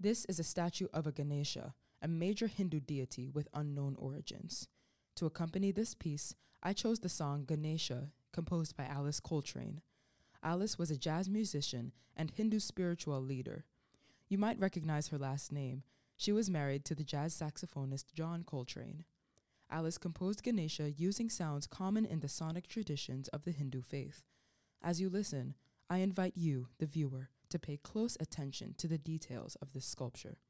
This is a statue of a Ganesha, a major Hindu deity with unknown origins. To accompany this piece, I chose the song Ganesha, composed by Alice Coltrane. Alice was a jazz musician and Hindu spiritual leader. You might recognize her last name. She was married to the jazz saxophonist John Coltrane. Alice composed Ganesha using sounds common in the sonic traditions of the Hindu faith. As you listen, I invite you, the viewer, to pay close attention to the details of this sculpture.